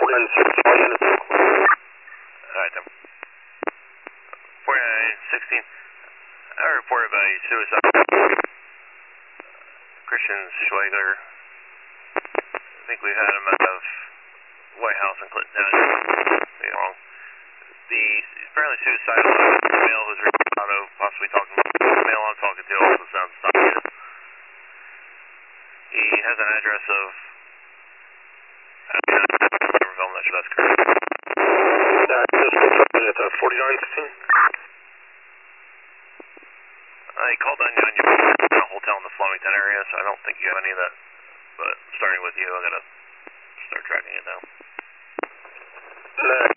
all units. Alright then. 4916. I reported about a suicide. Christian Schweiger. I think we've had him out of White House and Clinton Town. Maybe wrong. Apparently suicidal. The male who's reached out of possibly talking about the male I'm talking to also sounds stopped. He has an address of Somerville, I'm not sure that's correct. Just confirmed at 4916. He called 999. You're in a hotel in the Flemington area, so I don't think you have any of that. But starting with you, I gotta start tracking it down.